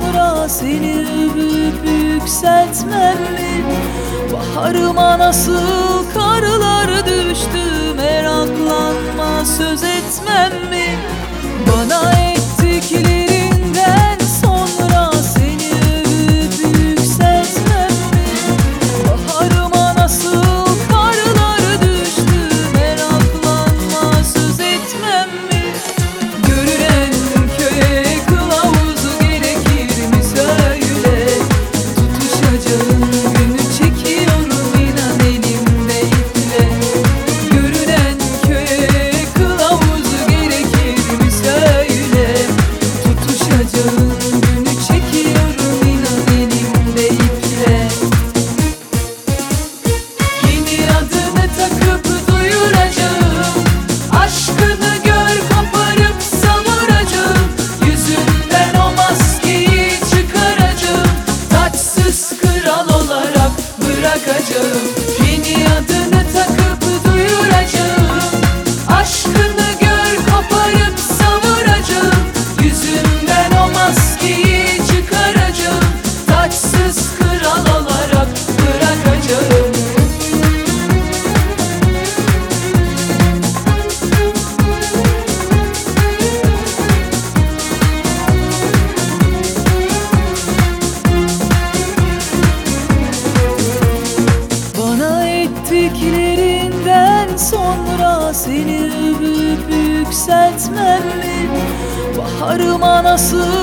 sonra seni övüp yükseltmem mi? Baharıma nasıl karlar düştü, meraklanma söz etmem mi? Bana ettiklerinden sonra seni övüp yükseltmem mi? Baharıma nasıl karlar düştü, meraklanma söz etmem mi? Görünen köye kılavuz gerekir mi söyle? Tutuşacağım günü çekiyorum inan elimde iple. Görünen köye kılavuz gerekir mi söyle? Tutuşacağım günü çekiyorum inan elimde iple. Yeni adını takıp duyuracağım, aşkını gör koparıp savuracağım. Yüzünden o maskeyi çıkaracağım, taçsız kral olarak bırakacağım. Yeni adını takıp duyuracağım, aşkını gör koparıp savuracağım. Yüzünden o maskeyi çıkaracağım, taçsız kral olarak bırakacağım. Bana ettiklerinden sonra seni övüp yükseltmem mi? Baharıma nasıl